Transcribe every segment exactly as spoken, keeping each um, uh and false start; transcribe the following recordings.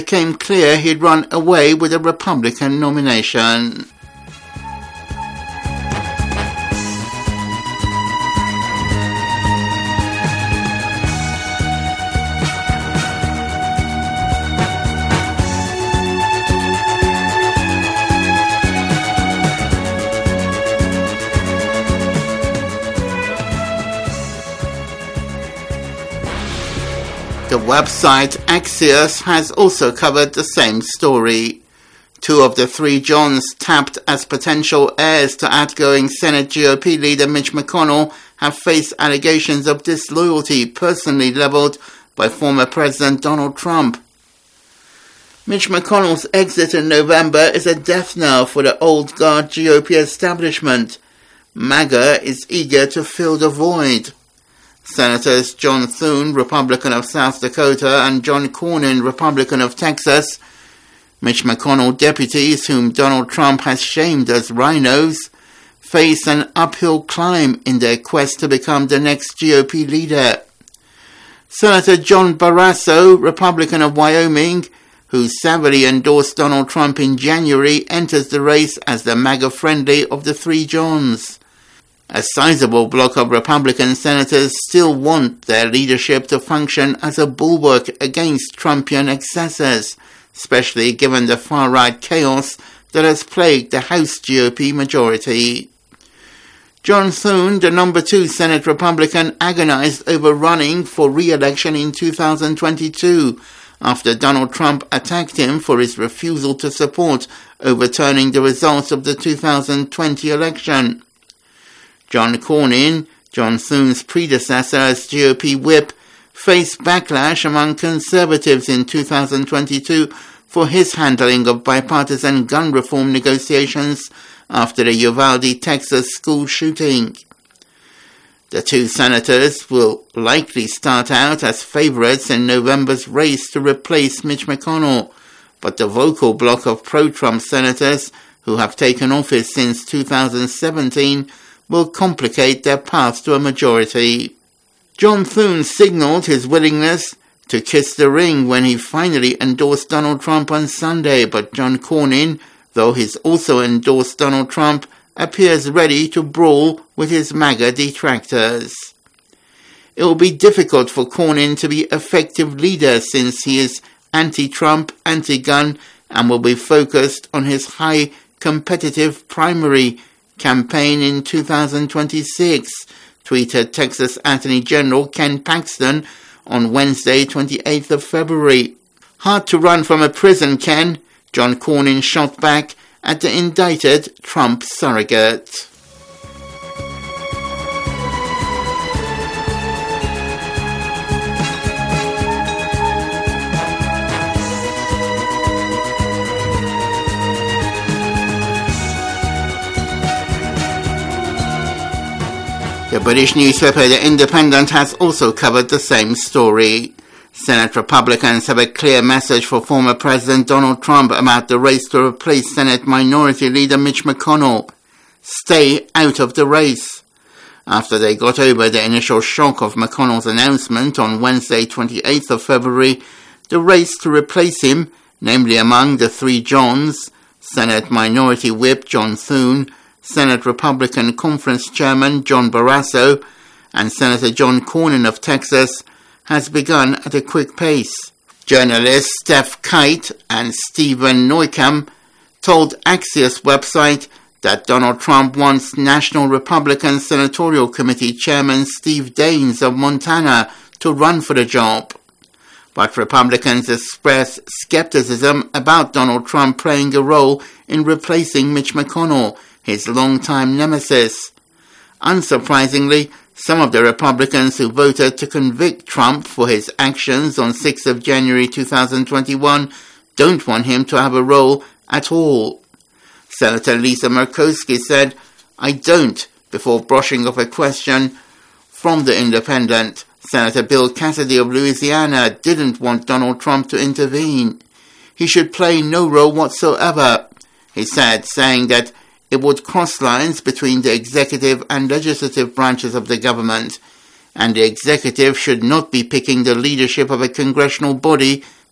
became clear he'd run away with a Republican nomination. The website Axios has also covered the same story. Two of the three Johns tapped as potential heirs to outgoing Senate G O P leader Mitch McConnell have faced allegations of disloyalty personally leveled by former President Donald Trump. Mitch McConnell's exit in November is a death knell for the old guard G O P establishment. MAGA is eager to fill the void. Senators John Thune, Republican of South Dakota, and John Cornyn, Republican of Texas, Mitch McConnell deputies, whom Donald Trump has shamed as rhinos, face an uphill climb in their quest to become the next G O P leader. Senator John Barrasso, Republican of Wyoming, who savvily endorsed Donald Trump in January, enters the race as the MAGA-friendly of the three Johns. A sizable block of Republican senators still want their leadership to function as a bulwark against Trumpian excesses, especially given the far-right chaos that has plagued the House G O P majority. John Thune, the number two Senate Republican, agonized over running for re-election in two thousand twenty-two after Donald Trump attacked him for his refusal to support overturning the results of the two thousand twenty election. John Cornyn, John Thune's predecessor as G O P whip, faced backlash among conservatives in two thousand twenty-two for his handling of bipartisan gun reform negotiations after the Uvalde, Texas school shooting. The two senators will likely start out as favorites in November's race to replace Mitch McConnell, but the vocal bloc of pro-Trump senators who have taken office since two thousand seventeen will complicate their path to a majority. John Thune signaled his willingness to kiss the ring when he finally endorsed Donald Trump on Sunday, but John Cornyn, though he's also endorsed Donald Trump, appears ready to brawl with his MAGA detractors. It will be difficult for Cornyn to be effective leader since he is anti-Trump, anti-gun, and will be focused on his high competitive primary campaign in two thousand twenty-six, tweeted Texas Attorney General Ken Paxton on Wednesday, twenty-eighth of February. Hard to run from a prison, Ken, John Cornyn shot back at the indicted Trump surrogate. The British newspaper The Independent has also covered the same story. Senate Republicans have a clear message for former President Donald Trump about the race to replace Senate Minority Leader Mitch McConnell. Stay out of the race. After they got over the initial shock of McConnell's announcement on Wednesday, twenty-eighth of February, the race to replace him, namely among the three Johns, Senate Minority Whip John Thune, Senate Republican Conference Chairman John Barrasso, and Senator John Cornyn of Texas, has begun at a quick pace. Journalists Steph Kite and Stephen Neukamp told Axios website that Donald Trump wants National Republican Senatorial Committee Chairman Steve Daines of Montana to run for the job. But Republicans express skepticism about Donald Trump playing a role in replacing Mitch McConnell, his longtime nemesis. Unsurprisingly, some of the Republicans who voted to convict Trump for his actions on sixth of January two thousand twenty-one don't want him to have a role at all. Senator Lisa Murkowski said, "I don't," before brushing off a question from The Independent. Senator Bill Cassidy of Louisiana didn't want Donald Trump to intervene. He should play no role whatsoever, he said, saying that it would cross lines between the executive and legislative branches of the government, and the executive should not be picking the leadership of a congressional body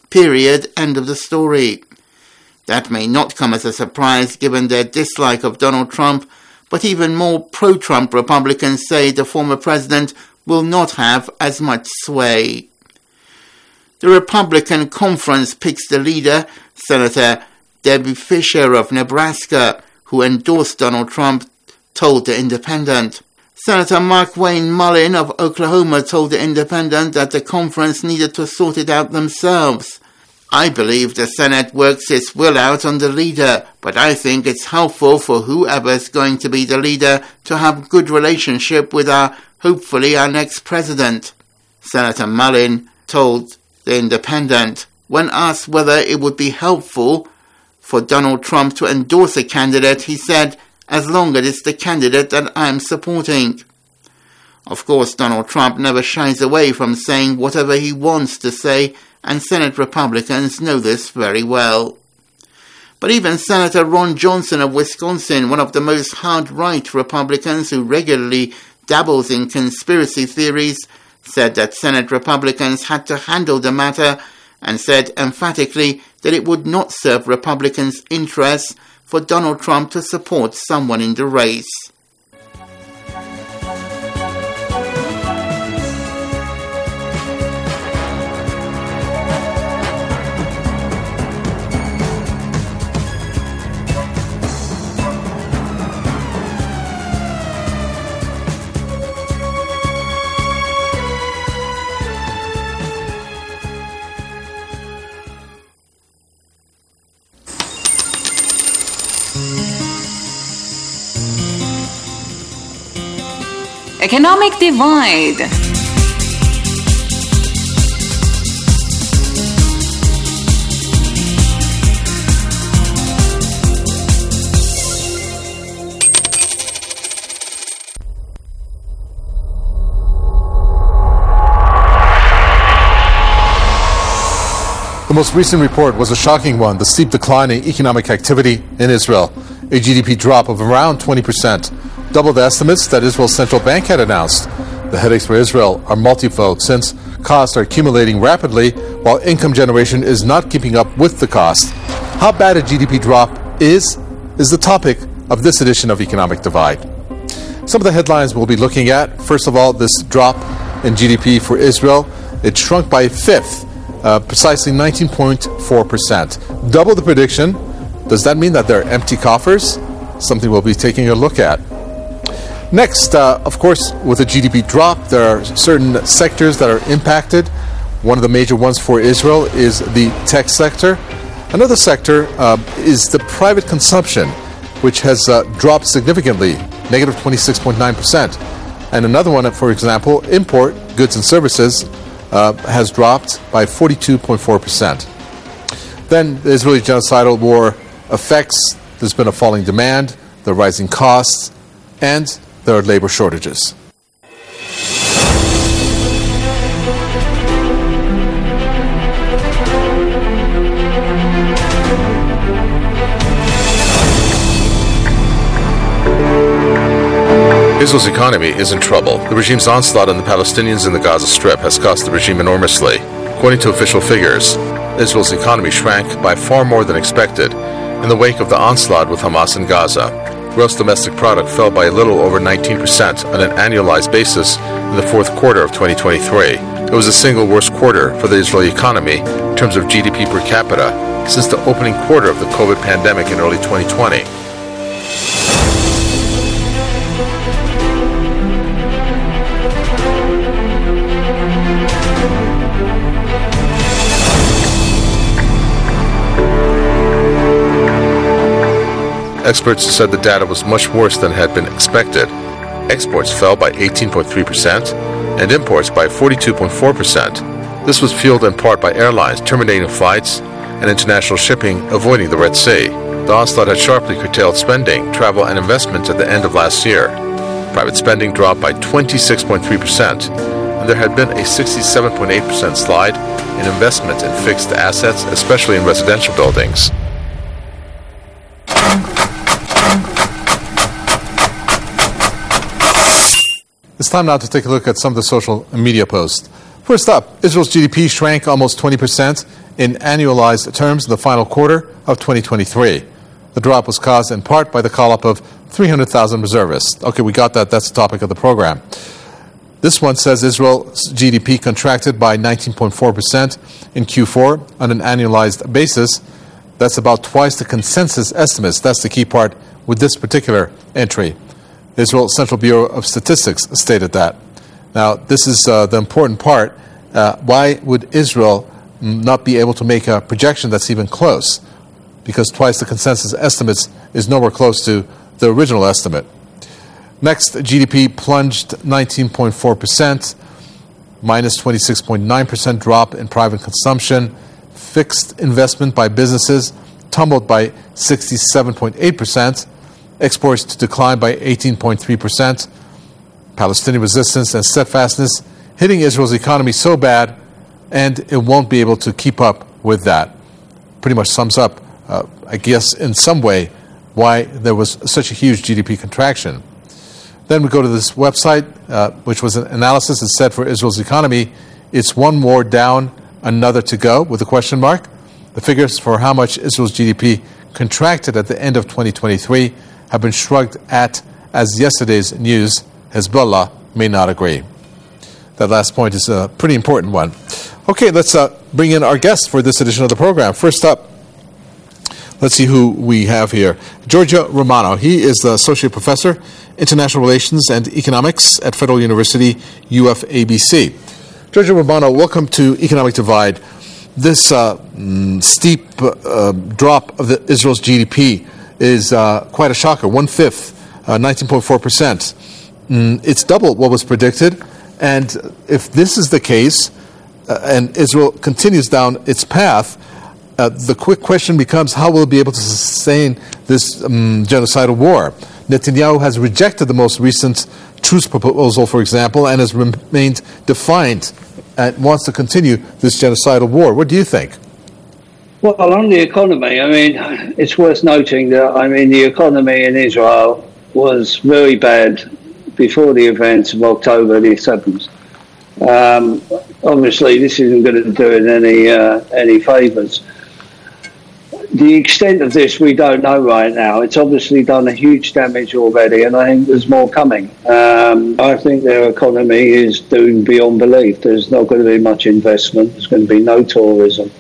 Period. End of the story. That may not come as a surprise given their dislike of Donald Trump, but even more pro-Trump Republicans say the former president will not have as much sway. The Republican conference picks the leader, Senator Debbie Fisher of Nebraska, who endorsed Donald Trump, told The Independent. Senator Mark Wayne Mullin of Oklahoma told The Independent that the conference needed to sort it out themselves. I believe the Senate works its will out on the leader, but I think it's helpful for whoever's going to be the leader to have good relationship with our, hopefully our next president. Senator Mullin told The Independent, when asked whether it would be helpful for Donald Trump to endorse a candidate, he said, as long as it's the candidate that I'm supporting. Of course, Donald Trump never shies away from saying whatever he wants to say, and Senate Republicans know this very well. But even Senator Ron Johnson of Wisconsin, one of the most hard-right Republicans who regularly dabbles in conspiracy theories, said that Senate Republicans had to handle the matter and said emphatically that it would not serve Republicans' interests for Donald Trump to support someone in the race. Economic divide. The most recent report was a shocking one, the steep decline in economic activity in Israel, a G D P drop of around twenty percent, double the estimates that Israel's central bank had announced. The headaches for Israel are multifold since costs are accumulating rapidly while income generation is not keeping up with the cost. How bad a G D P drop is, is the topic of this edition of Economic Divide. Some of the headlines we'll be looking at. First of all, this drop in G D P for Israel, it shrunk by a fifth. Uh, precisely nineteen point four percent. Double the prediction. Does that mean that they're empty coffers? Something we'll be taking a look at. Next, uh, of course, with a G D P drop, there are certain sectors that are impacted. One of the major ones for Israel is the tech sector. Another sector uh, is the private consumption, which has uh, dropped significantly, negative twenty-six point nine percent. And another one, for example, import, goods and services, Uh, has dropped by forty-two point four percent. Then the Israeli genocidal war affects. There's been a falling demand, the rising costs, and there are labor shortages. Israel's economy is in trouble. The regime's onslaught on the Palestinians in the Gaza Strip has cost the regime enormously. According to official figures, Israel's economy shrank by far more than expected in the wake of the onslaught with Hamas in Gaza. Gross domestic product fell by a little over nineteen percent on an annualized basis in the fourth quarter of twenty twenty-three. It was the single worst quarter for the Israeli economy in terms of G D P per capita since the opening quarter of the COVID pandemic in early twenty twenty. Experts said the data was much worse than had been expected. Exports fell by eighteen point three percent and imports by forty-two point four percent. This was fueled in part by airlines terminating flights and international shipping avoiding the Red Sea. The onslaught had sharply curtailed spending, travel, and investment at the end of last year. Private spending dropped by twenty-six point three percent, and there had been a sixty-seven point eight percent slide in investment in fixed assets, especially in residential buildings. It's time now to take a look at some of the social media posts. First up, Israel's G D P shrank almost twenty percent in annualized terms in the final quarter of twenty twenty-three. The drop was caused in part by the call-up of three hundred thousand reservists. Okay, we got that. That's the topic of the program. This one says Israel's G D P contracted by nineteen point four percent in Q four on an annualized basis. That's about twice the consensus estimates. That's the key part with this particular entry. The Israel Central Bureau of Statistics stated that. Now, this is uh, the important part. Uh, why would Israel not be able to make a projection that's even close? Because twice the consensus estimates is nowhere close to the original estimate. Next, G D P plunged nineteen point four percent, minus twenty-six point nine percent drop in private consumption. Fixed investment by businesses tumbled by sixty-seven point eight percent. Exports declined by eighteen point three percent. Palestinian resistance and steadfastness hitting Israel's economy so bad, and it won't be able to keep up with that. Pretty much sums up, uh, I guess, in some way, why there was such a huge G D P contraction. Then we go to this website, uh, which was an analysis that said for Israel's economy, it's one more down, another to go, with a question mark. The figures for how much Israel's G D P contracted at the end of twenty twenty-three have been shrugged at as yesterday's news. Hezbollah may not agree. That last point is a pretty important one. Okay, let's uh, bring in our guests for this edition of the program. First up, let's see who we have here. Giorgio Romano. He is the Associate Professor, International Relations and Economics at Federal University, U F A B C. Giorgio Romano, welcome to Economic Divide. This uh, mm, steep uh, drop of the, Israel's G D P is uh, quite a shocker, one-fifth, uh, nineteen point four percent. Mm, it's double what was predicted, and if this is the case, uh, and Israel continues down its path, uh, the quick question becomes, how will it be able to sustain this um, genocidal war? Netanyahu has rejected the most recent truce proposal, for example, and has remained defiant and wants to continue this genocidal war. What do you think? Well, on the economy, I mean, it's worth noting that, I mean, the economy in Israel was very bad before the events of October the seventh. Um, obviously, this isn't going to do it any, uh, any favours. The extent of this, we don't know right now. It's obviously done a huge damage already, and I think there's more coming. Um, I think their economy is doomed beyond belief. There's not going to be much investment. There's going to be no tourism.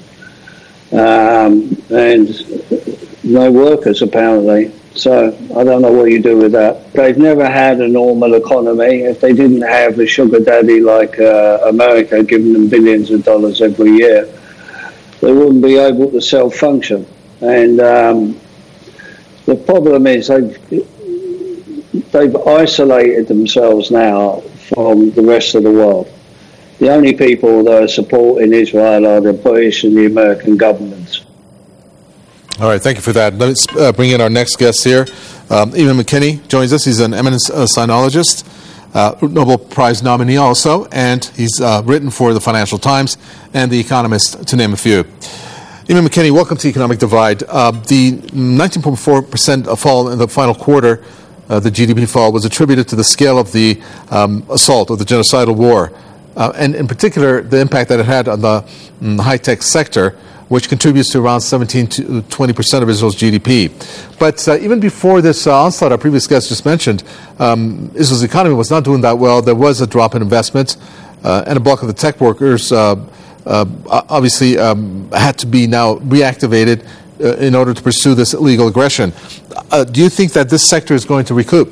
Um, and no workers, apparently. So I don't know what you do with that. They've never had a normal economy. If they didn't have a sugar daddy like uh, America giving them billions of dollars every year, they wouldn't be able to self-function. And um, the problem is they've, they've isolated themselves now from the rest of the world. The only people that are supporting Israel are the British and the American governments. All right, thank you for that. Let's uh, bring in our next guest here. Um, Eamon McKinney joins us. He's an eminent uh, sinologist, uh, Nobel Prize nominee also, and he's uh, written for the Financial Times and The Economist, to name a few. Eamon McKinney, welcome to Economic Divide. Uh, the nineteen point four percent fall in the final quarter, uh, the G D P fall, was attributed to the scale of the um, assault, of the genocidal war, uh, and in particular, the impact that it had on the um, high-tech sector, which contributes to around seventeen to twenty percent of Israel's G D P. But uh, even before this uh, onslaught, our previous guest just mentioned, um, Israel's economy was not doing that well. There was a drop in investment, uh, and a bulk of the tech workers uh, uh, obviously um, had to be now reactivated uh, in order to pursue this illegal aggression. Uh, do you think that this sector is going to recoup?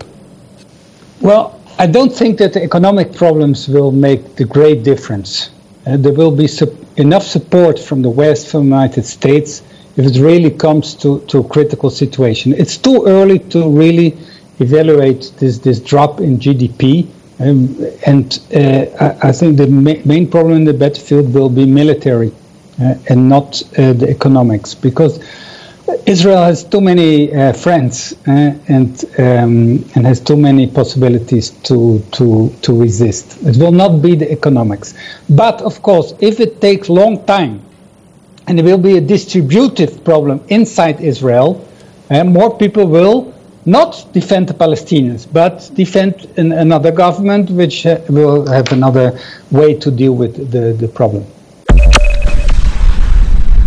Well, I don't think that the economic problems will make the great difference. Uh, there will be su- enough support from the West, from the United States, if it really comes to, to a critical situation. It's too early to really evaluate this, this drop in G D P. Um, and uh, I, I think the ma- main problem in the battlefield will be military uh, and not uh, the economics, because Israel has too many uh, friends uh, and um, and has too many possibilities to to to resist. It will not be the economics, but of course, if it takes long time, and it will be a distributive problem inside Israel, uh, more people will not defend the Palestinians, but defend an, another government which uh, will have another way to deal with the, the problem.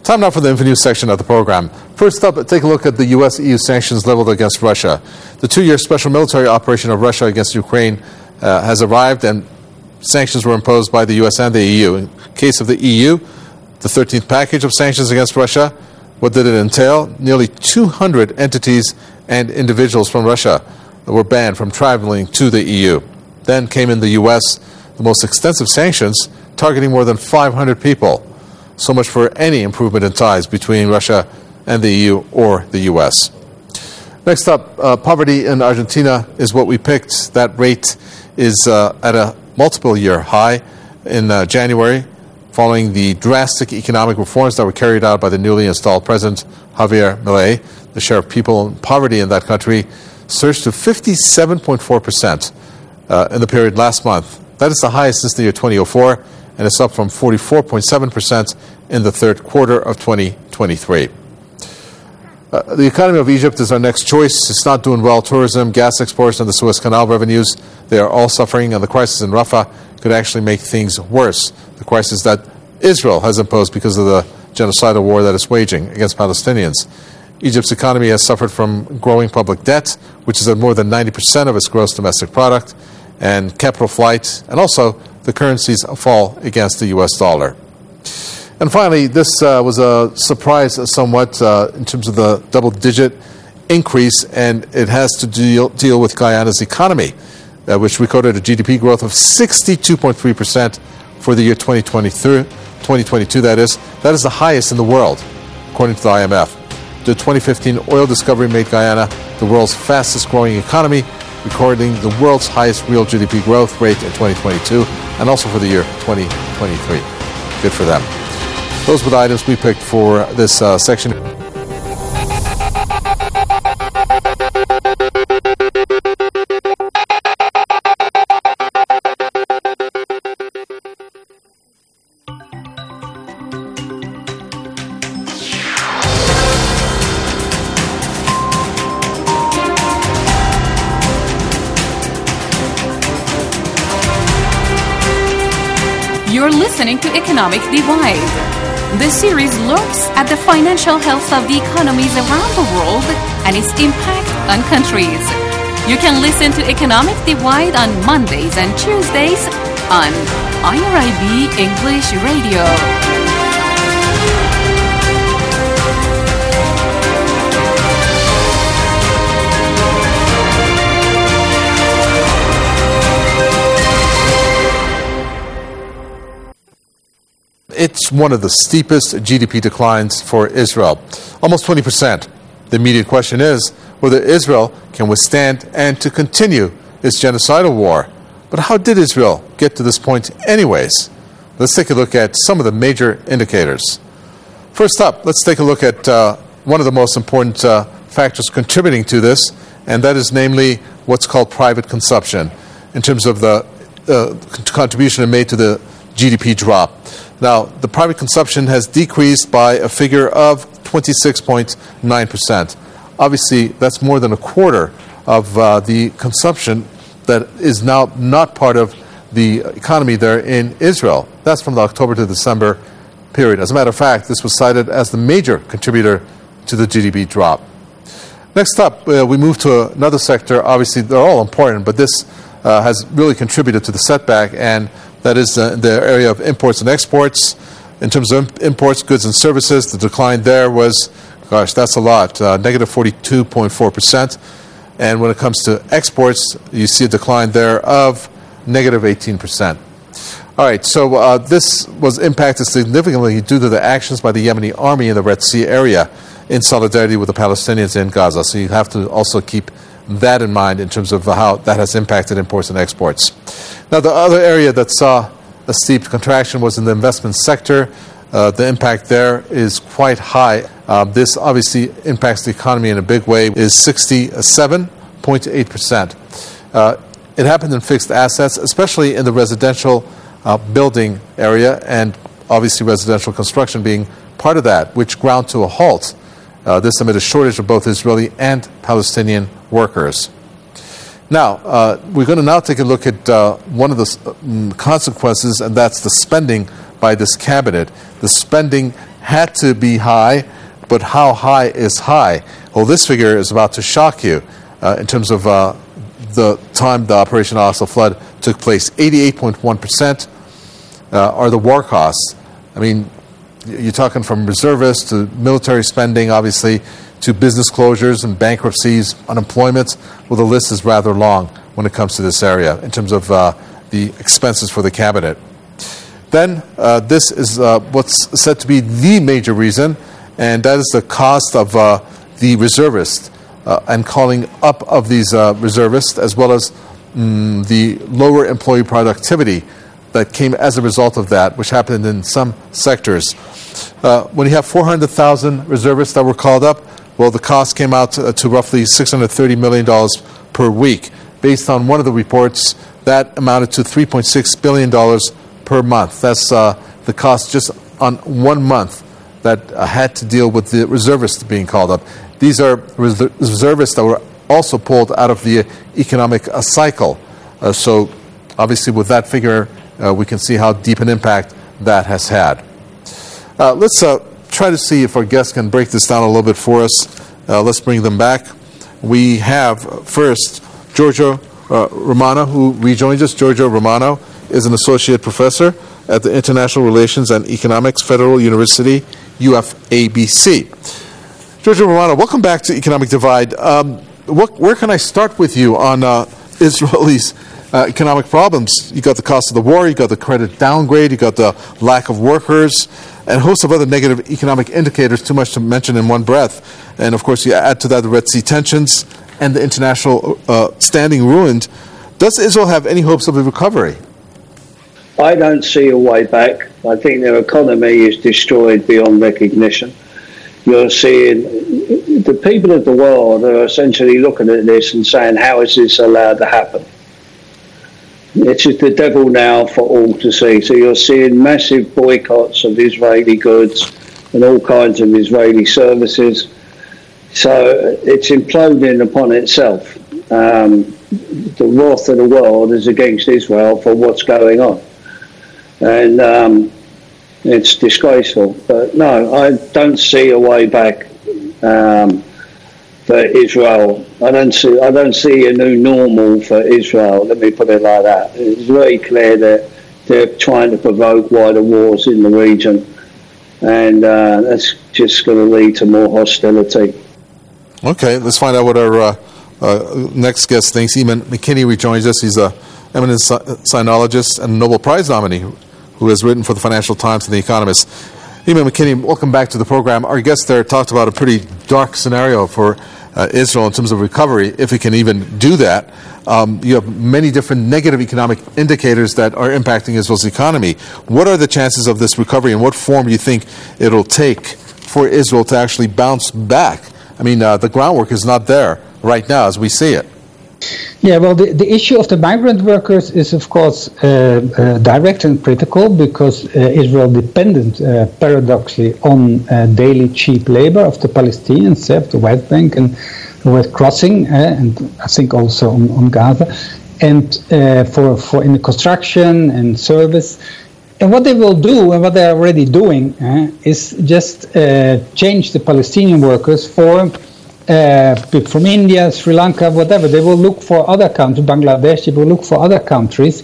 Time now for the InfoNews section of the program. First up, take a look at the U S E U sanctions leveled against Russia. The two-year special military operation of Russia against Ukraine uh, has arrived, and sanctions were imposed by the U S and the E U. In case of the E U, the thirteenth package of sanctions against Russia, what did it entail? Nearly two hundred entities and individuals from Russia were banned from traveling to the E U. Then came in the U S, the most extensive sanctions, targeting more than five hundred people. So much for any improvement in ties between Russia and the E U or the U S. Next up, uh, poverty in Argentina is what we picked. That rate is uh, at a multiple year high in uh, January, following the drastic economic reforms that were carried out by the newly installed President Javier Milei. The share of people in poverty in that country surged to fifty-seven point four percent uh, in the period last month. That is the highest since the year two thousand four, and it's up from forty-four point seven percent in the third quarter of twenty twenty-three. Uh, the economy of Egypt is our next choice. It's not doing well. Tourism, gas exports, and the Suez Canal revenues, they are all suffering, and the crisis in Rafah could actually make things worse. The crisis that Israel has imposed because of the genocidal war that it's waging against Palestinians. Egypt's economy has suffered from growing public debt, which is at more than ninety percent of its gross domestic product, and capital flight, and also the currency's fall against the U S dollar. And finally, this uh, was a surprise uh, somewhat uh, in terms of the double-digit increase, and it has to deal, deal with Guyana's economy, uh, which recorded a G D P growth of sixty-two point three percent for the year twenty twenty-two, that is. That is the highest in the world, according to the I M F. The twenty fifteen oil discovery made Guyana the world's fastest-growing economy, recording the world's highest real G D P growth rate in twenty twenty-two, and also for the year twenty twenty-three. Good for them. Those were the items we picked for this uh, section. You're listening to Economic Divide. This series looks at the financial health of the economies around the world and its impact on countries. You can listen to Economic Divide on Mondays and Tuesdays on I R I B English Radio. It's one of the steepest G D P declines for Israel, almost twenty percent. The immediate question is whether Israel can withstand and to continue its genocidal war. But how did Israel get to this point anyways? Let's take a look at some of the major indicators. First up, let's take a look at uh, one of the most important uh, factors contributing to this, and that is namely what's called private consumption, in terms of the uh, contribution it made to the G D P drop. Now, the private consumption has decreased by a figure of twenty-six point nine percent. Obviously, that's more than a quarter of uh, the consumption that is now not part of the economy there in Israel. That's from the October to December period. As a matter of fact, this was cited as the major contributor to the G D P drop. Next up, uh, we move to another sector. Obviously, they're all important, but this uh, has really contributed to the setback, and that is uh, the area of imports and exports. In terms of imports, goods and services, the decline there was, gosh, that's a lot, uh, negative forty-two point four percent. And when it comes to exports, you see a decline there of negative eighteen percent. All right, so uh, this was impacted significantly due to the actions by the Yemeni army in the Red Sea area in solidarity with the Palestinians in Gaza. So you have to also keep that in mind in terms of how that has impacted imports and exports. Now, the other area that saw a steep contraction was in the investment sector. Uh, the impact there is quite high. Uh, this obviously impacts the economy in a big way, is sixty-seven point eight percent. Uh, it happened in fixed assets, especially in the residential uh, building area, and obviously residential construction being part of that, which ground to a halt. Uh, this amid a shortage of both Israeli and Palestinian workers. Now, uh, we're going to now take a look at uh, one of the um, consequences, and that's the spending by this cabinet. The spending had to be high, but how high is high? Well, this figure is about to shock you uh, in terms of uh, the time the Operation Al-Aqsa flood took place. eighty-eight point one percent uh, are the war costs. I mean, you're talking from reservists to military spending, obviously, to business closures and bankruptcies, unemployment. Well, the list is rather long when it comes to this area in terms of uh, the expenses for the cabinet. Then, uh, this is uh, what's said to be the major reason, and that is the cost of uh, the reservists uh, and calling up of these uh, reservists, as well as mm, the lower employee productivity that came as a result of that, which happened in some sectors. Uh, when you have four hundred thousand reservists that were called up, well, the cost came out to, to roughly six hundred thirty million dollars per week. Based on one of the reports, that amounted to three point six billion dollars per month. That's uh, the cost just on one month that uh, had to deal with the reservists being called up. These are res- reservists that were also pulled out of the economic uh, cycle. Uh, so, obviously, with that figure, uh, we can see how deep an impact that has had. Uh, let's uh, try to see if our guests can break this down a little bit for us. Uh, let's bring them back. We have, uh, first, Giorgio uh, Romano, who rejoins us. Giorgio Romano is an associate professor at the International Relations and Economics Federal University, U F A B C. Giorgio Romano, welcome back to Economic Divide. Um, what, where can I start with you on uh, Israelis' uh, economic problems? You got the cost of the war, you got the credit downgrade, you got the lack of workers, and a host of other negative economic indicators, too much to mention in one breath. And, of course, you add to that the Red Sea tensions and the international uh, standing ruined. Does Israel have any hopes of a recovery? I don't see a way back. I think their economy is destroyed beyond recognition. You're seeing the people of the world are essentially looking at this and saying, how is this allowed to happen? It's just the devil now for all to see. So you're seeing massive boycotts of Israeli goods and all kinds of Israeli services. So it's imploding upon itself. Um, the wrath of the world is against Israel for what's going on. And um, it's disgraceful. But no, I don't see a way back um, for Israel. I don't see I don't see a new normal for Israel, let me put it like that. It's very clear that they're trying to provoke wider wars in the region, and uh, that's just going to lead to more hostility. Okay, let's find out what our uh, uh, next guest thinks. Eamon McKinney rejoins us. He's a eminent sinologist and Nobel Prize nominee who has written for the Financial Times and The Economist. Eamon McKinney, welcome back to the program. Our guest there talked about a pretty dark scenario for uh, Israel in terms of recovery, if it can even do that. Um, you have many different negative economic indicators that are impacting Israel's economy. What are the chances of this recovery, and what form do you think it'll take for Israel to actually bounce back? I mean, uh, the groundwork is not there right now as we see it. Yeah, well, the, the issue of the migrant workers is, of course, uh, uh, direct and critical because uh, Israel dependent, uh, paradoxically, on uh, daily cheap labor of the Palestinians, uh, of the West Bank and the West Crossing, uh, and I think also on, on Gaza, and uh, for, for in the construction and service. And what they will do, and what they're already doing, uh, is just uh, change the Palestinian workers for Uh, people from India, Sri Lanka, whatever. They will look for other countries, Bangladesh, they will look for other countries,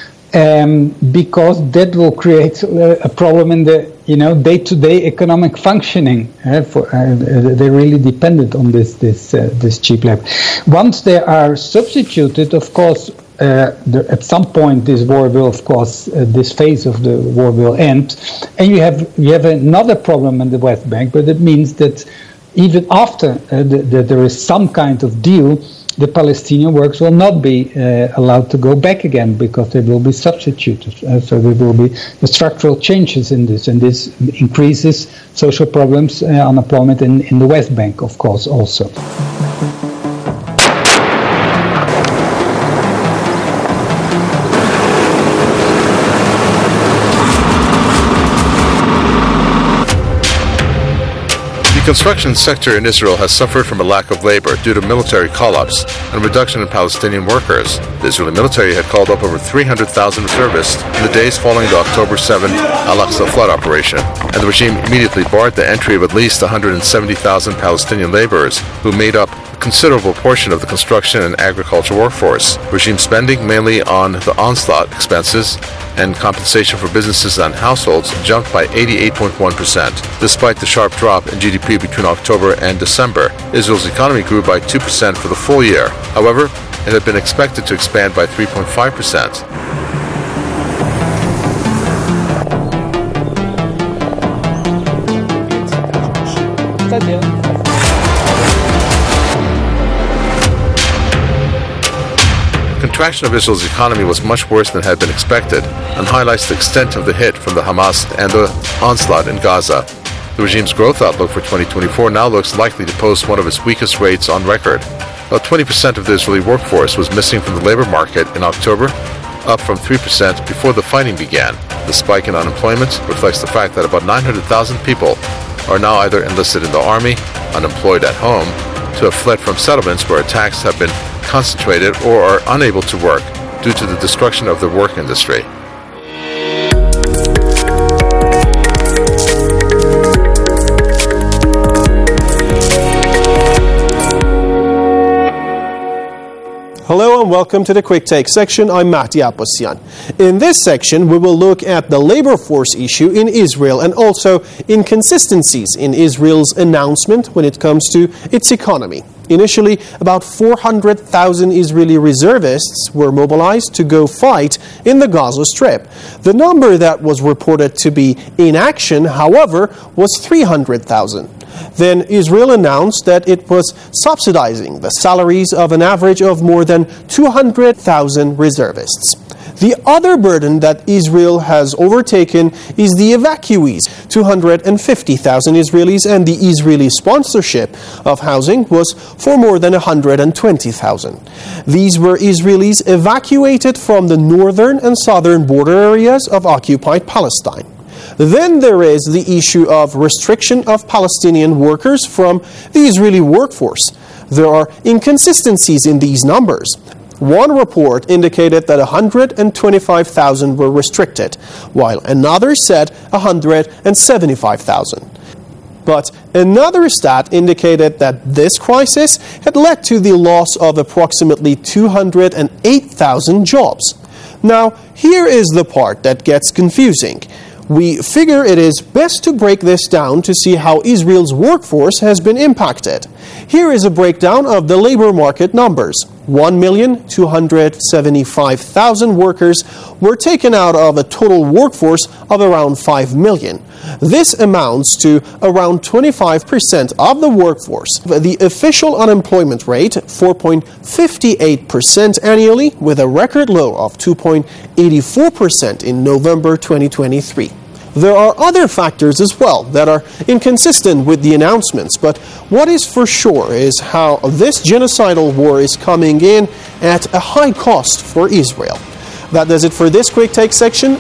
um, because that will create uh, a problem in the, you know, day-to-day economic functioning. Uh, for, uh, they're really dependent on this this uh, this cheap labor. Once they are substituted, of course, uh, the, at some point this war will, of course, uh, this phase of the war will end, and you have you have another problem in the West Bank, but it means that even after uh, the, the, there is some kind of deal, the Palestinian workers will not be uh, allowed to go back again because they will be substituted. Uh, so there will be the structural changes in this, and this increases social problems, uh, unemployment in, in the West Bank, of course, also. construction sector in Israel has suffered from a lack of labor due to military call-ups and reduction in Palestinian workers. The Israeli military had called up over three hundred thousand reservists in the days following the October seventh Al-Aqsa flood operation, and the regime immediately barred the entry of at least one hundred seventy thousand Palestinian laborers, who made up a considerable portion of the construction and agriculture workforce. Regime spending, mainly on the onslaught expenses and compensation for businesses and households, jumped by eighty-eight point one percent. Despite the sharp drop in G D P between October and December, Israel's economy grew by two percent for the full year. However, it had been expected to expand by three point five percent. Contraction of Israel's economy was much worse than had been expected, and highlights the extent of the hit from the Hamas and the onslaught in Gaza. The regime's growth outlook for twenty twenty-four now looks likely to post one of its weakest rates on record. About twenty percent of the Israeli workforce was missing from the labor market in October, up from three percent before the fighting began. The spike in unemployment reflects the fact that about nine hundred thousand people are now either enlisted in the army, unemployed at home, to have fled from settlements where attacks have been concentrated, or are unable to work due to the destruction of the work industry. Hello and welcome to the Quick Take section. I'm Mahdi Abbasian. In this section, we will look at the labor force issue in Israel and also inconsistencies in Israel's announcement when it comes to its economy. Initially, about four hundred thousand Israeli reservists were mobilized to go fight in the Gaza Strip. The number that was reported to be in action, however, was three hundred thousand. Then Israel announced that it was subsidizing the salaries of an average of more than two hundred thousand reservists. The other burden that Israel has overtaken is the evacuees. two hundred fifty thousand Israelis, and the Israeli sponsorship of housing was for more than one hundred twenty thousand. These were Israelis evacuated from the northern and southern border areas of occupied Palestine. Then there is the issue of restriction of Palestinian workers from the Israeli workforce. There are inconsistencies in these numbers. One report indicated that one hundred twenty-five thousand were restricted, while another said one hundred seventy-five thousand. But another stat indicated that this crisis had led to the loss of approximately two hundred eight thousand jobs. Now, here is the part that gets confusing. We figure it is best to break this down to see how Israel's workforce has been impacted. Here is a breakdown of the labor market numbers. one million two hundred seventy-five thousand workers were taken out of a total workforce of around five million. This amounts to around twenty-five percent of the workforce. The official unemployment rate, four point five eight percent annually, with a record low of two point eight four percent in November twenty twenty-three. There are other factors as well that are inconsistent with the announcements, but what is for sure is how this genocidal war is coming in at a high cost for Israel. That does it for this Quick Take section.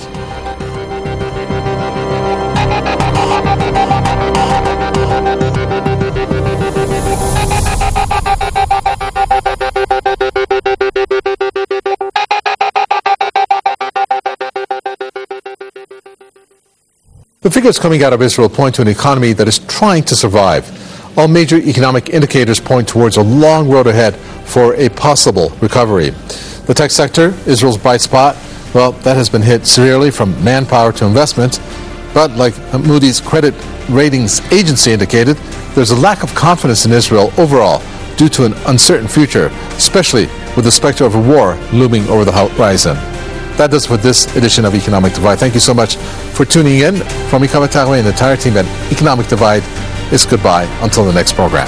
The figures coming out of Israel point to an economy that is trying to survive. All major economic indicators point towards a long road ahead for a possible recovery. The tech sector, Israel's bright spot, well, that has been hit severely from manpower to investment. But like Moody's credit ratings agency indicated, there's a lack of confidence in Israel overall due to an uncertain future, especially with the specter of a war looming over the horizon. That does for this edition of Economic Divide. Thank you so much for tuning in. From Mikhail Tarwe and the entire team at Economic Divide, it's goodbye until the next program.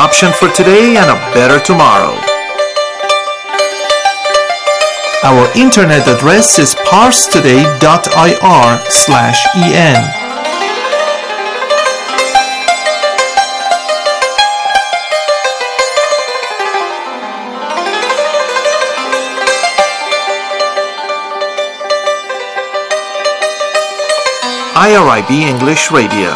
option for today and a better tomorrow. Our internet address is parstoday dot I R slash E N. I R I B English Radio.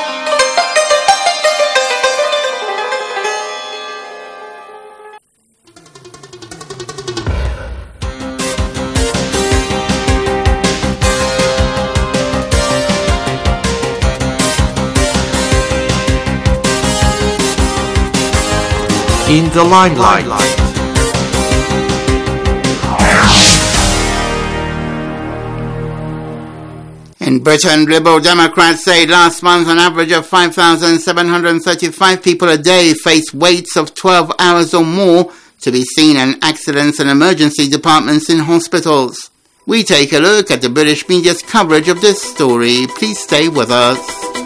In the limelight. In Britain, Liberal Democrats say last month an average of five thousand seven hundred thirty-five people a day faced waits of twelve hours or more to be seen in accidents and emergency departments in hospitals. We take a look at the British media's coverage of this story. Please stay with us.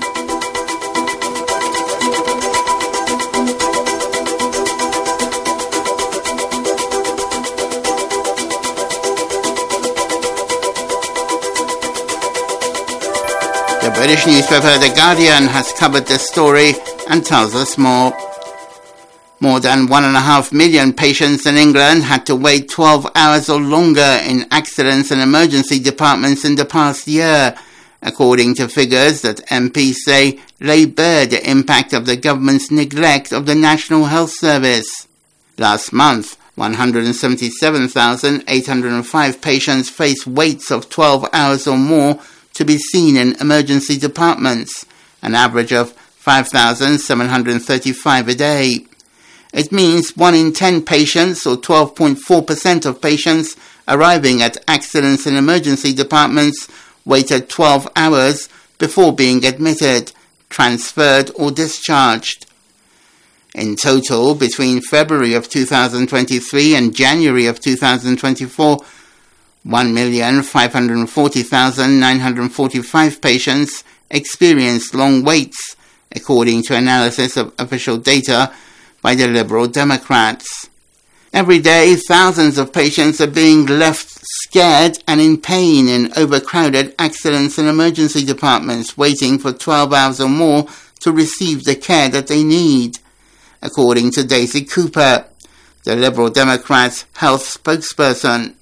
The British newspaper The Guardian has covered this story and tells us more. More than one and a half million patients in England had to wait twelve hours or longer in accidents and emergency departments in the past year, according to figures that M Ps say lay bare the impact of the government's neglect of the National Health Service. Last month, one hundred seventy-seven thousand eight hundred five patients faced waits of twelve hours or more to be seen in emergency departments, an average of five thousand seven hundred thirty-five a day. It means one in ten patients, or twelve point four percent of patients arriving at accidents and emergency departments, waited twelve hours before being admitted, transferred or discharged. In total, between February of two thousand twenty-three and January of two thousand twenty-four, one million five hundred forty thousand nine hundred forty-five patients experienced long waits, according to analysis of official data by the Liberal Democrats. Every day, thousands of patients are being left scared and in pain in overcrowded accidents and emergency departments, waiting for twelve hours or more to receive the care that they need, according to Daisy Cooper, the Liberal Democrats' health spokesperson.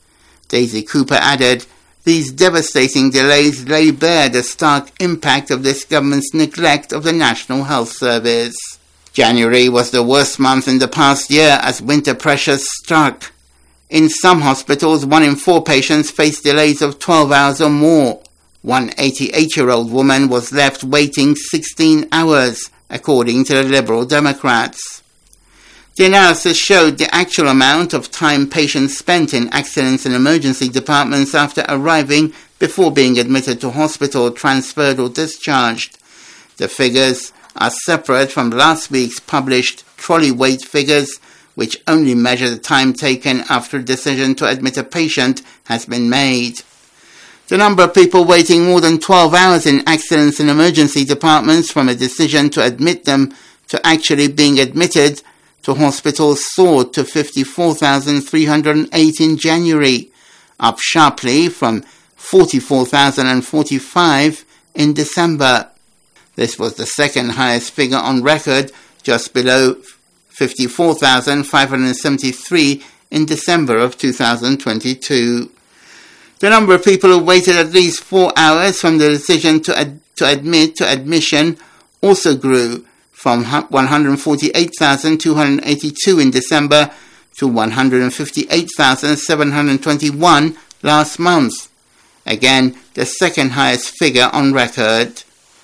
Daisy Cooper added, "These devastating delays lay bare the stark impact of this government's neglect of the National Health Service." January was the worst month in the past year as winter pressures struck. In some hospitals, one in four patients faced delays of twelve hours or more. One eighty-eight-year-old woman was left waiting sixteen hours, according to the Liberal Democrats. The analysis showed the actual amount of time patients spent in accidents and emergency departments after arriving before being admitted to hospital, transferred or discharged. The figures are separate from last week's published trolley wait figures, which only measure the time taken after a decision to admit a patient has been made. The number of people waiting more than twelve hours in accidents and emergency departments from a decision to admit them to actually being admitted to hospitals soared to fifty-four thousand three hundred eight in January, up sharply from forty-four thousand forty-five in December. This was the second highest figure on record, just below fifty-four thousand five hundred seventy-three in December of two thousand twenty-two. The number of people who waited at least four hours from the decision to, ad- to admit to admission also grew from one hundred forty-eight thousand two hundred eighty-two in December to one hundred fifty-eight thousand seven hundred twenty-one last month. Again, the second highest figure on record.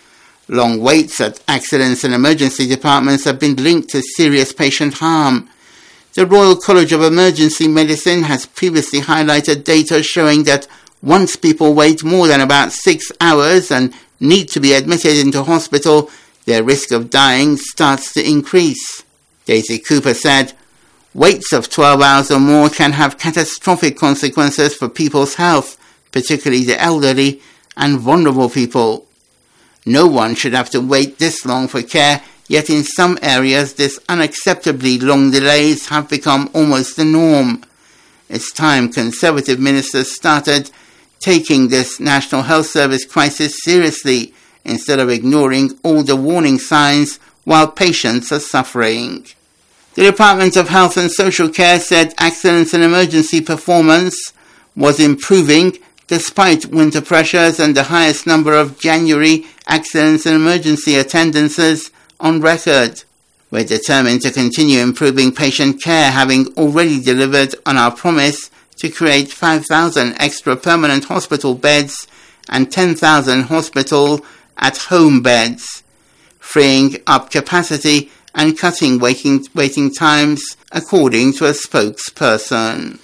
Long waits at accidents and emergency departments have been linked to serious patient harm. The Royal College of Emergency Medicine has previously highlighted data showing that once people wait more than about six hours and need to be admitted into hospital, their risk of dying starts to increase. Daisy Cooper said, "Waits of twelve hours or more can have catastrophic consequences for people's health, particularly the elderly and vulnerable people. No one should have to wait this long for care, Yet in some areas, this unacceptably long delays have become almost the norm. It's time Conservative ministers started taking this National Health Service crisis seriously instead of ignoring all the warning signs while patients are suffering. The Department of Health and Social Care said accidents and emergency performance was improving despite winter pressures and the highest number of January accidents and emergency attendances on record. We're determined to continue improving patient care, having already delivered on our promise to create five thousand extra permanent hospital beds and ten thousand hospital at-home beds, freeing up capacity and cutting waiting, waiting times, according to a spokesperson.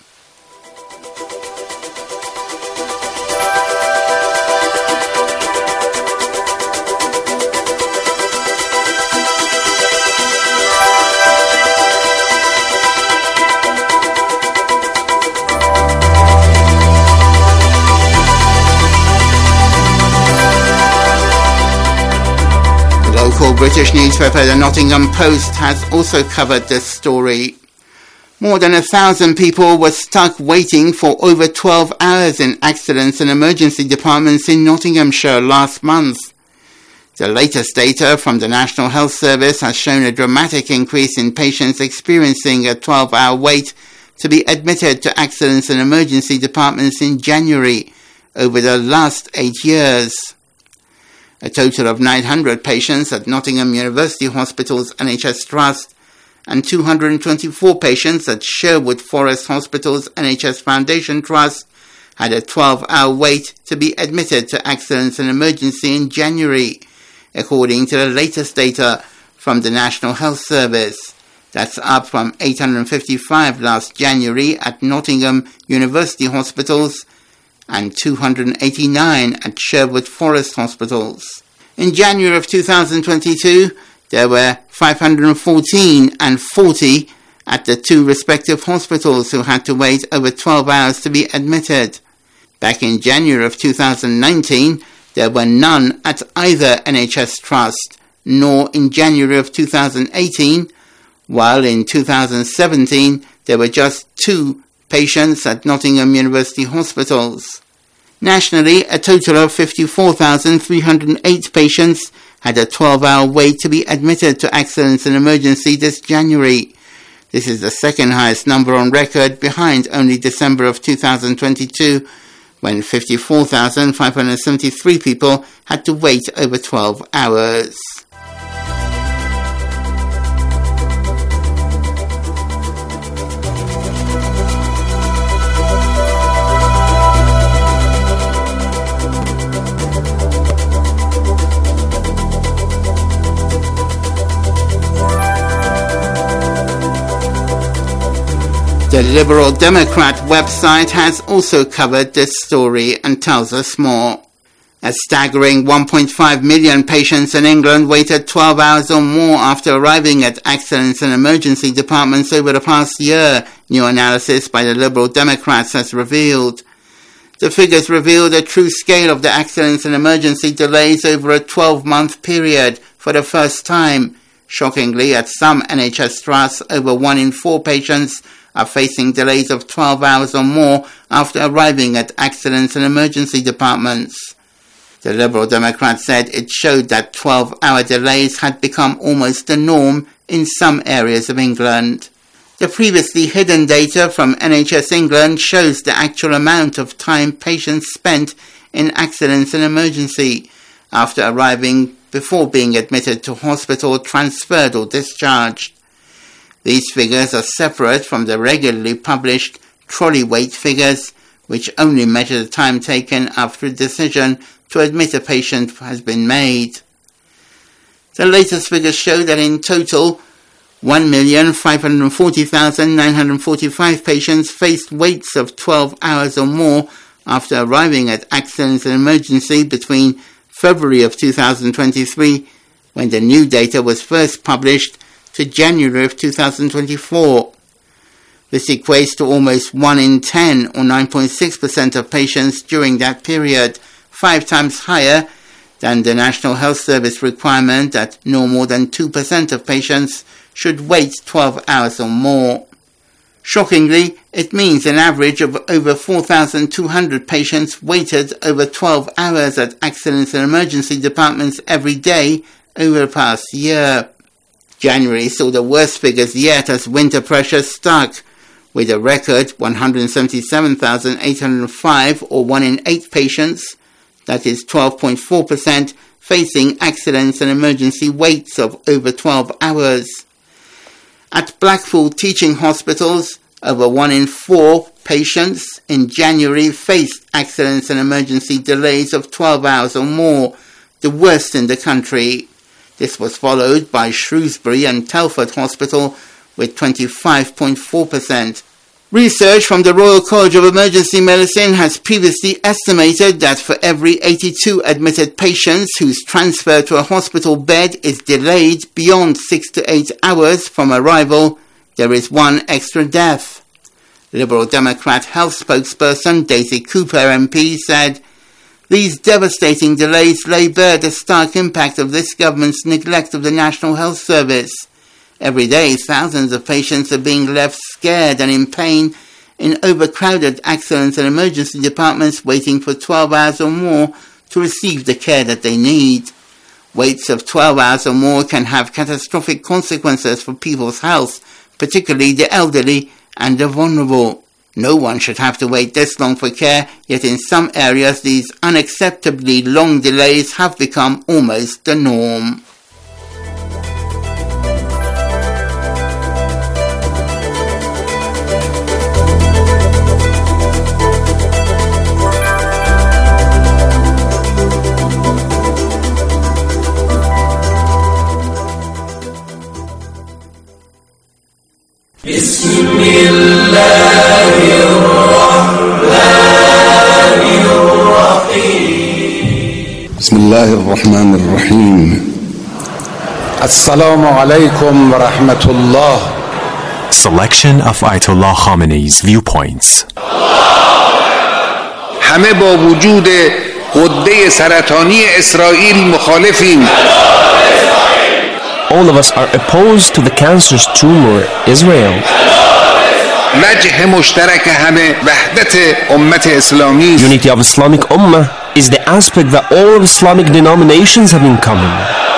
British newspaper The Nottingham Post has also covered this story. More than a thousand people were stuck waiting for over twelve hours in accidents and emergency departments in Nottinghamshire last month. The latest data from the National Health Service has shown a dramatic increase in patients experiencing a twelve-hour wait to be admitted to accidents and emergency departments in January over the last eight years. A total of nine hundred patients at Nottingham University Hospital's N H S Trust and two hundred twenty-four patients at Sherwood Forest Hospital's N H S Foundation Trust had a twelve-hour wait to be admitted to accidents and emergency in January, according to the latest data from the National Health Service. That's up from eight hundred fifty-five last January at Nottingham University Hospitals and two hundred eighty-nine at Sherwood Forest Hospitals. In January of two thousand twenty-two, there were five hundred fourteen and forty at the two respective hospitals who had to wait over twelve hours to be admitted. Back in January of two thousand nineteen, there were none at either N H S Trust, nor in January of two thousand eighteen, while in two thousand seventeen there were just two patients at Nottingham University Hospitals. Nationally, a total of fifty-four thousand three hundred eight patients had a twelve-hour wait to be admitted to accidents and emergency this January. This is the second highest number on record, behind only December of two thousand twenty-two, when fifty-four thousand five hundred seventy-three people had to wait over twelve hours. The Liberal Democrat website has also covered this story and tells us more. A staggering one point five million patients in England waited twelve hours or more after arriving at accidents and emergency departments over the past year, new analysis by the Liberal Democrats has revealed. The figures reveal the true scale of the accidents and emergency delays over a twelve-month period for the first time. Shockingly, at some N H S trusts, over one in four patients are facing delays of twelve hours or more after arriving at accidents and emergency departments. The Liberal Democrats said it showed that twelve-hour delays had become almost the norm in some areas of England. The previously hidden data from N H S England shows the actual amount of time patients spent in accidents and emergency after arriving before being admitted to hospital, transferred or discharged. These figures are separate from the regularly published trolley wait figures, which only measure the time taken after a decision to admit a patient has been made. The latest figures show that in total, one million five hundred forty thousand nine hundred forty-five patients faced waits of twelve hours or more after arriving at accidents and emergency between February of two thousand twenty-three, when the new data was first published, to January of two thousand twenty-four. This equates to almost one in ten, or nine point six percent of patients during that period, five times higher than the National Health Service requirement that no more than two percent of patients should wait twelve hours or more. Shockingly, it means an average of over four thousand two hundred patients waited over twelve hours at accidents and emergency departments every day over the past year. January saw the worst figures yet as winter pressure stuck, with a record one hundred seventy-seven thousand eight hundred five, or one in eight patients, that is twelve point four percent, facing accidents and emergency waits of over twelve hours. At Blackpool teaching hospitals, over one in four patients in January faced accidents and emergency delays of twelve hours or more, the worst in the country. This was followed by Shrewsbury and Telford Hospital with twenty-five point four percent. Research from the Royal College of Emergency Medicine has previously estimated that for every eighty-two admitted patients whose transfer to a hospital bed is delayed beyond six to eight hours from arrival, there is one extra death. Liberal Democrat health spokesperson Daisy Cooper M P said, "These devastating delays lay bare the stark impact of this government's neglect of the National Health Service. Every day, thousands of patients are being left scared and in pain in overcrowded accidents and emergency departments waiting for twelve hours or more to receive the care that they need. Waits of twelve hours or more can have catastrophic consequences for people's health, particularly the elderly and the vulnerable. No one should have to wait this long for care, yet in some areas these unacceptably long delays have become almost the norm." بسم الله الرحمن الرحيم السلام عليكم ورحمة الله. Selection of Ayatollah Khamenei's viewpoints. همه با وجود غده سرطانی اسرائیل مخالفیم. All of us are opposed to the cancerous tumor, Israel. وجه مشترک همه وحدت امت اسلامی. Unity of Islamic Ummah is the aspect that all of Islamic denominations have in common.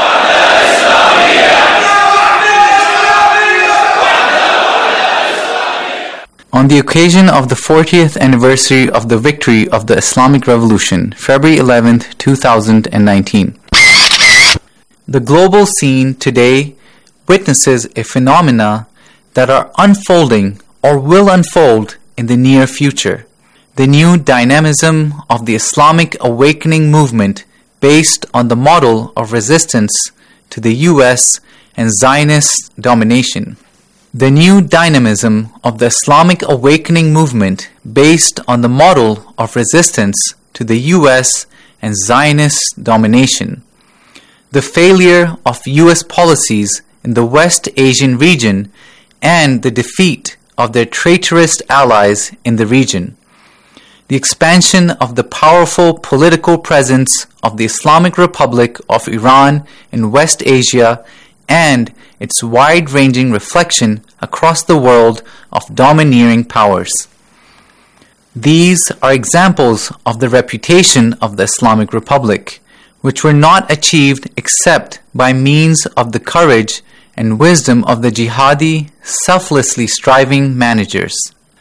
On the occasion of the fortieth anniversary of the victory of the Islamic Revolution, February eleventh, two thousand nineteen. The global scene today witnesses a phenomena that are unfolding or will unfold in the near future. The new dynamism of the Islamic awakening movement based on the model of resistance to the U S and Zionist domination. The new dynamism of the Islamic awakening movement based on the model of resistance to the U S and Zionist domination. The failure of U S policies in the West Asian region and the defeat of their traitorous allies in the region. The expansion of the powerful political presence of the Islamic Republic of Iran in West Asia and its wide-ranging reflection across the world of domineering powers. These are examples of the reputation of the Islamic Republic, which were not achieved except by means of the courage and wisdom of the jihadi, selflessly striving managers.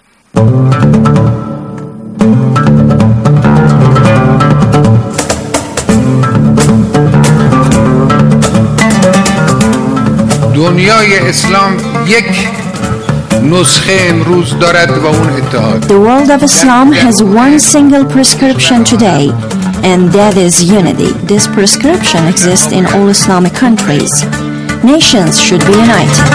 دنیای اسلام یک نسخه امروز دارد و اون اتحاد. The world of Islam has one single prescription today, and that is unity. This prescription exists in all Islamic countries. Nations should be united.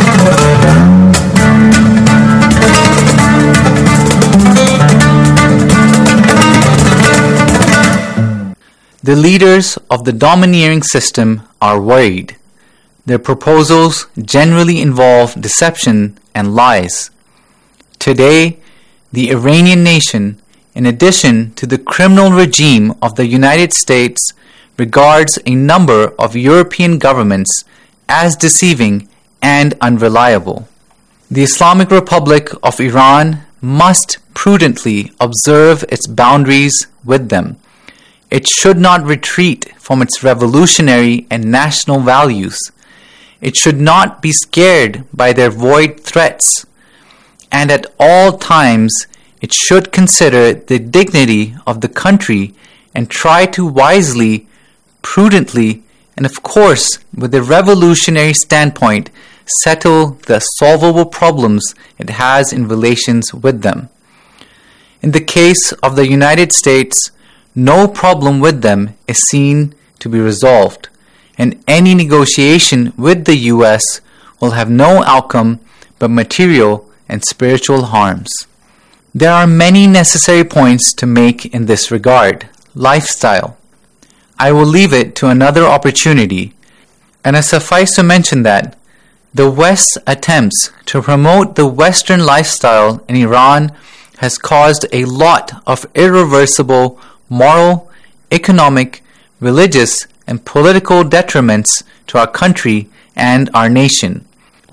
The leaders of the domineering system are worried. Their proposals generally involve deception and lies. Today, the Iranian nation, in addition to the criminal regime of the United States, regards a number of European governments as deceiving and unreliable. The Islamic Republic of Iran must prudently observe its boundaries with them. It should not retreat from its revolutionary and national values. It should not be scared by their void threats. And at all times, it should consider the dignity of the country and try to wisely, prudently, and of course, with a revolutionary standpoint, settle the solvable problems it has in relations with them. In the case of the United States, no problem with them is seen to be resolved, and any negotiation with the U S will have no outcome but material and spiritual harms. There are many necessary points to make in this regard. Lifestyle. I will leave it to another opportunity, and I suffice to mention that the West's attempts to promote the Western lifestyle in Iran has caused a lot of irreversible moral, economic, religious, and political detriments to our country and our nation.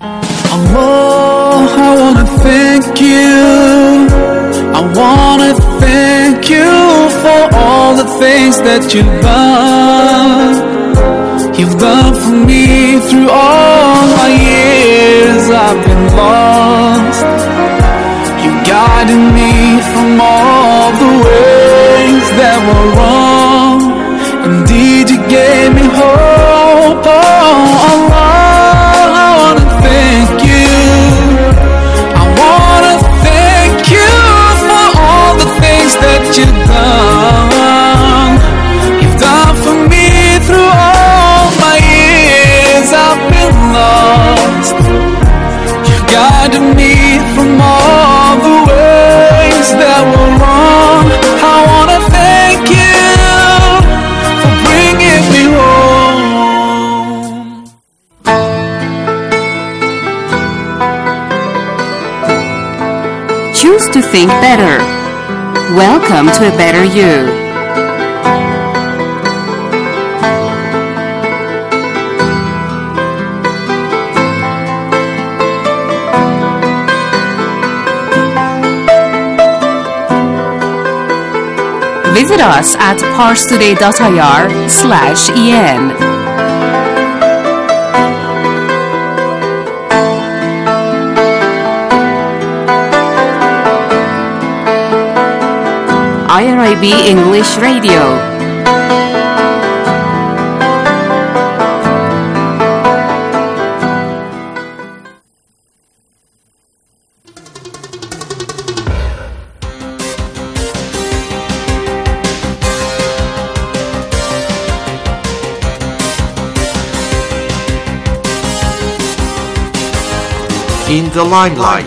Allah, I wanna thank you. I wanna thank you for all the things that you've done. You've done for me through all my years I've been lost. You guided me from all the ways that were wrong. Indeed, you gave me hope. Oh, Allah, I wanna thank you. I wanna thank you for all the things that you've done. You've done for me through all my years I've been lost. You've guided me from all the ways that were wrong. I wanna thank you for bringing me home. Choose to think better. Welcome to a better you. Visit us at parstoday.ir slash en. I R I B English Radio. In the limelight.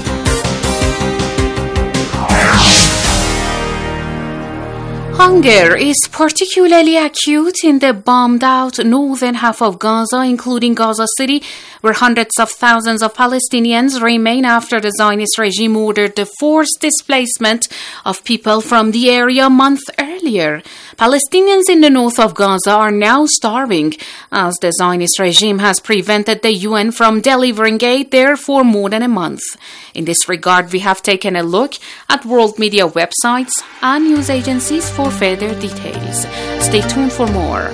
Hunger is particularly acute in the bombed-out northern half of Gaza, including Gaza City, where hundreds of thousands of Palestinians remain after the Zionist regime ordered the forced displacement of people from the area a month earlier. Palestinians in the north of Gaza are now starving, as the Zionist regime has prevented the U N from delivering aid there for more than a month. In this regard, we have taken a look at world media websites and news agencies for further details. Stay tuned for more.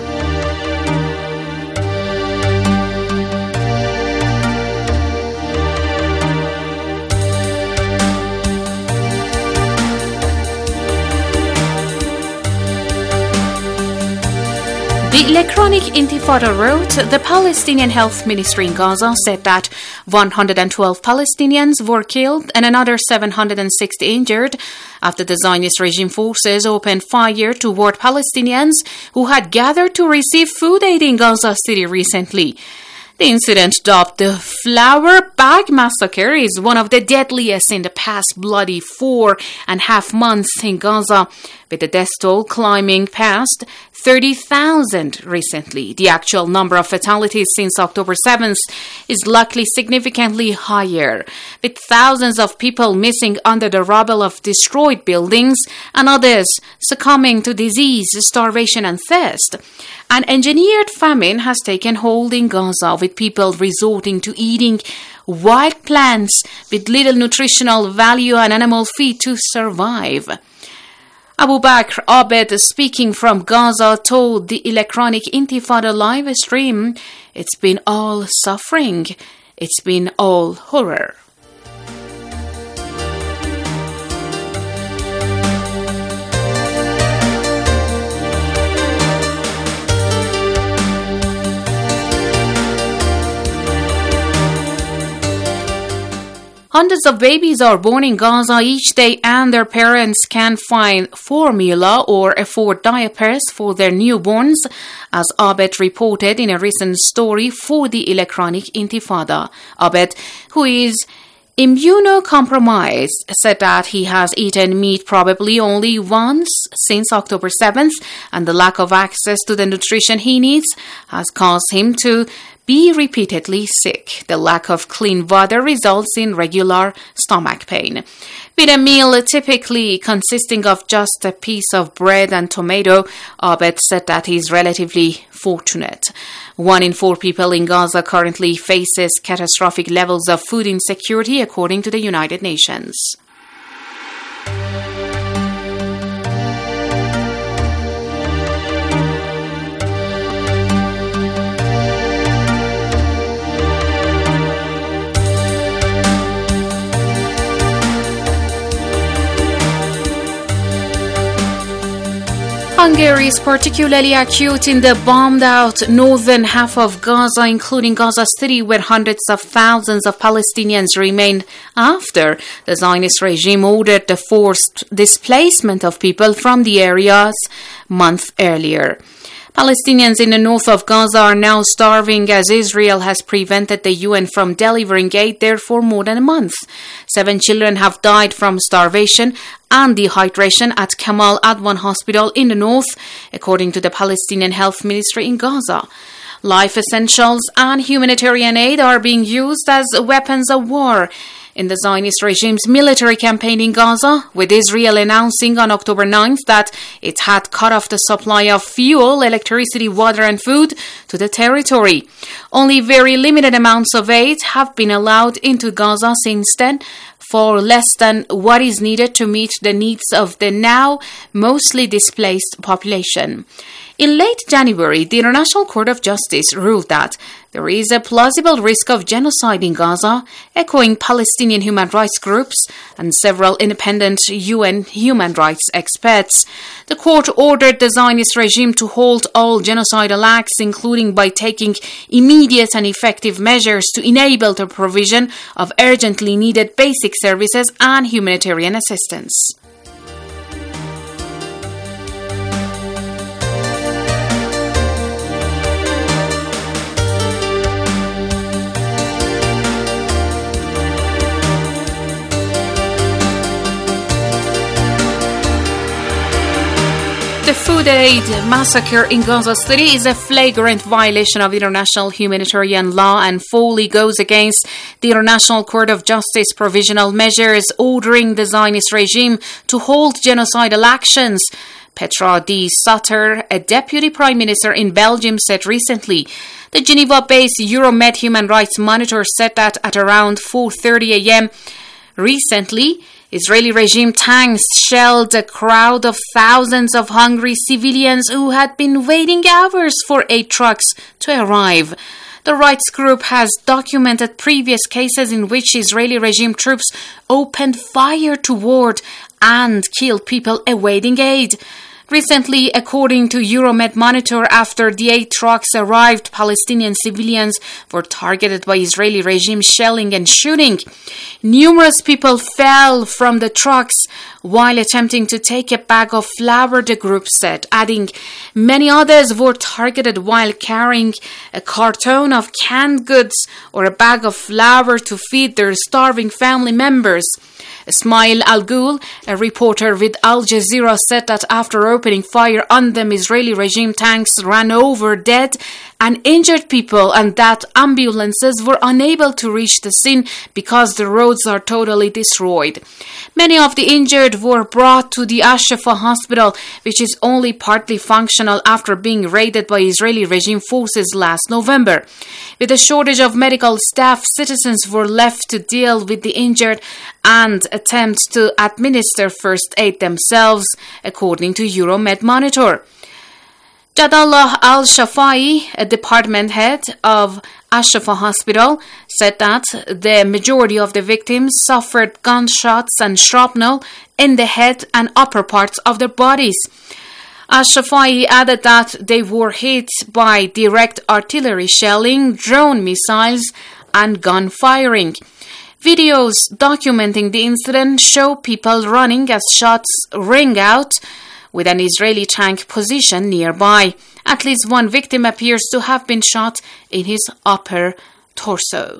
The electronic Intifada wrote, the Palestinian Health Ministry in Gaza said that one hundred twelve Palestinians were killed and another seven hundred sixty injured after the Zionist regime forces opened fire toward Palestinians who had gathered to receive food aid in Gaza City recently. The incident, dubbed the flour bag massacre is one of the deadliest in the past bloody four and a half months in Gaza, with the death toll climbing past thirty thousand recently. The actual number of fatalities since October seventh is likely significantly higher, with thousands of people missing under the rubble of destroyed buildings and others succumbing to disease, starvation and thirst. An engineered famine has taken hold in Gaza, with people resorting to eating wild plants with little nutritional value and animal feed to survive. Abu Bakr Abed, speaking from Gaza, told the Electronic Intifada live stream, "It's been all suffering. It's been all horror." Hundreds of babies are born in Gaza each day, and their parents can't find formula or afford diapers for their newborns, as Abed reported in a recent story for the Electronic Intifada. Abed, who is immunocompromised, said that he has eaten meat probably only once since October seventh, and the lack of access to the nutrition he needs has caused him to be repeatedly sick. The lack of clean water results in regular stomach pain. With a meal typically consisting of just a piece of bread and tomato, Abed said that he is relatively fortunate. One in four people in Gaza currently faces catastrophic levels of food insecurity, according to the United Nations. Hunger is particularly acute in the bombed-out northern half of Gaza, including Gaza City, where hundreds of thousands of Palestinians remain after the Zionist regime ordered the forced displacement of people from the areas months earlier. Palestinians in the north of Gaza are now starving, as Israel has prevented the U N from delivering aid there for more than a month. Seven children have died from starvation and dehydration at Kamal Adwan Hospital in the north, according to the Palestinian Health Ministry in Gaza. Life essentials and humanitarian aid are being used as weapons of war in the Zionist regime's military campaign in Gaza, with Israel announcing on October ninth that it had cut off the supply of fuel, electricity, water and food to the territory. Only very limited amounts of aid have been allowed into Gaza since then, for less than what is needed to meet the needs of the now mostly displaced population. In late January, the International Court of Justice ruled that there is a plausible risk of genocide in Gaza, echoing Palestinian human rights groups and several independent U N human rights experts. The court ordered the Zionist regime to halt all genocidal acts, including by taking immediate and effective measures to enable the provision of urgently needed basic services and humanitarian assistance. The Food Aid massacre in Gaza City is a flagrant violation of international humanitarian law and fully goes against the International Court of Justice provisional measures ordering the Zionist regime to halt genocidal actions. Petra de Sutter, a deputy prime minister in Belgium, said recently. The Geneva-based Euromed Human Rights Monitor said that at around four thirty a.m. recently, Israeli regime tanks shelled a crowd of thousands of hungry civilians who had been waiting hours for aid trucks to arrive. The rights group has documented previous cases in which Israeli regime troops opened fire toward and killed people awaiting aid. Recently, according to Euromed Monitor, after the aid trucks arrived, Palestinian civilians were targeted by Israeli regime shelling and shooting. Numerous people fell from the trucks, while attempting to take a bag of flour, the group said, adding, many others were targeted while carrying a carton of canned goods or a bag of flour to feed their starving family members. Ismail Al-Ghul, a reporter with Al Jazeera, said that after opening fire on them, Israeli regime tanks ran over dead and injured people and that ambulances were unable to reach the scene because the roads are totally destroyed. Many of the injured were brought to the Al-Shifa hospital, which is only partly functional after being raided by Israeli regime forces last November. With a shortage of medical staff, citizens were left to deal with the injured and attempt to administer first aid themselves, according to Euromed Monitor. Jadallah Al-Shafai, a department head of Al-Shifa Hospital, said that the majority of the victims suffered gunshots and shrapnel in the head and upper parts of their bodies. Al-Shafai added that they were hit by direct artillery shelling, drone missiles, and gun firing. Videos documenting the incident show people running as shots ring out, with an Israeli tank positioned nearby. At least one victim appears to have been shot in his upper torso.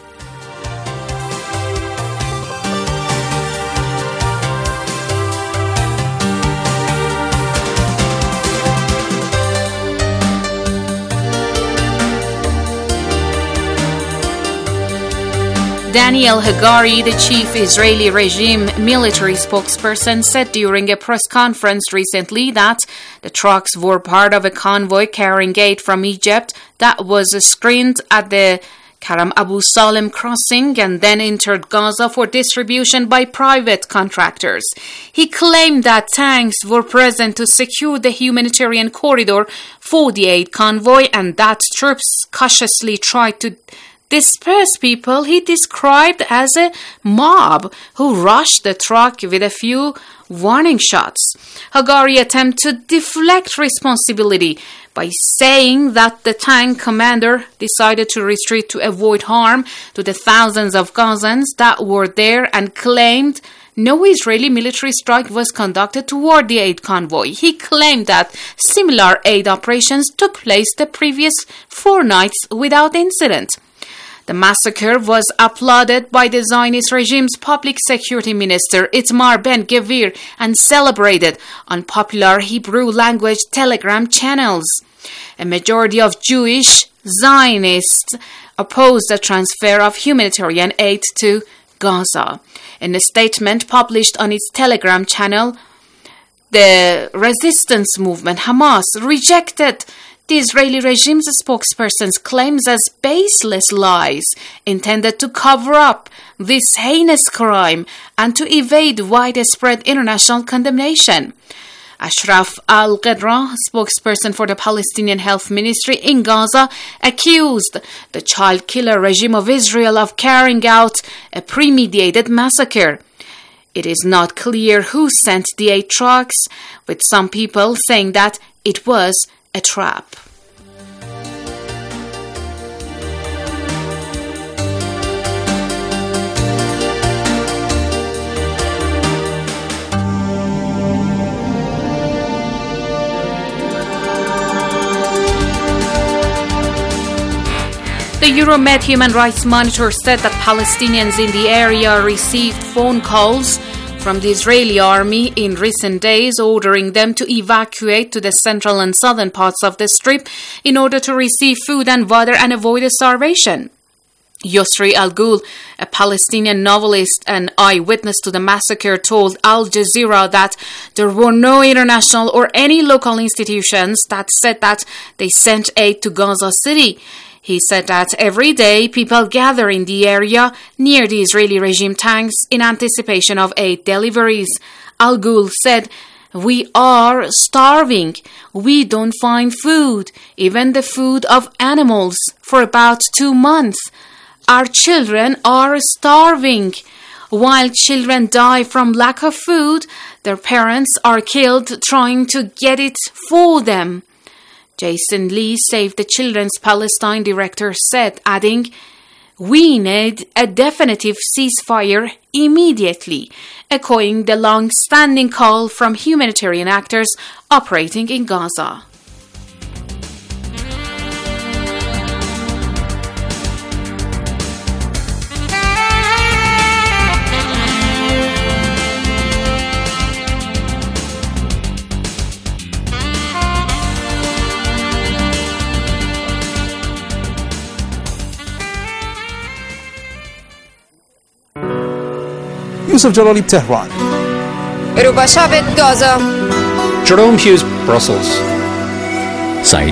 Daniel Hagari, the chief Israeli regime military spokesperson, said during a press conference recently that the trucks were part of a convoy carrying aid from Egypt that was screened at the Karam Abu Salem crossing and then entered Gaza for distribution by private contractors. He claimed that tanks were present to secure the humanitarian corridor for the aid convoy and that troops cautiously tried to disperse people he described as a mob who rushed the truck with a few warning shots. Hagari attempted to deflect responsibility by saying that the tank commander decided to retreat to avoid harm to the thousands of Gazans that were there and claimed no Israeli military strike was conducted toward the aid convoy. He claimed that similar aid operations took place the previous four nights without incident. The massacre was applauded by the Zionist regime's public security minister Itamar Ben-Gvir and celebrated on popular Hebrew language telegram channels. A majority of Jewish Zionists opposed the transfer of humanitarian aid to Gaza. In a statement published on its telegram channel, the resistance movement Hamas rejected the Israeli regime's spokesperson's claims as baseless lies intended to cover up this heinous crime and to evade widespread international condemnation. Ashraf al-Qadra, spokesperson for the Palestinian Health Ministry in Gaza, accused the child killer regime of Israel of carrying out a premeditated massacre. It is not clear who sent the aid trucks, with some people saying that it was a trap. The Euromed Human Rights Monitor said that Palestinians in the area received phone calls from the Israeli army in recent days ordering them to evacuate to the central and southern parts of the Strip in order to receive food and water and avoid starvation. Yusri Al-Ghul, a Palestinian novelist and eyewitness to the massacre, told Al Jazeera that there were no international or any local institutions that said that they sent aid to Gaza City. He said that every day people gather in the area near the Israeli regime tanks in anticipation of aid deliveries. Al-Ghul said, "We are starving. We don't find food, even the food of animals, for about two months. Our children are starving. While children die from lack of food, their parents are killed trying to get it for them." Jason Lee, Save the Children's Palestine director, said, adding, "We need a definitive ceasefire immediately," echoing the long-standing call from humanitarian actors operating in Gaza. Yusuf Jalali, Tehran. روبا شابت غازا. Jerome Hughes, Brussels.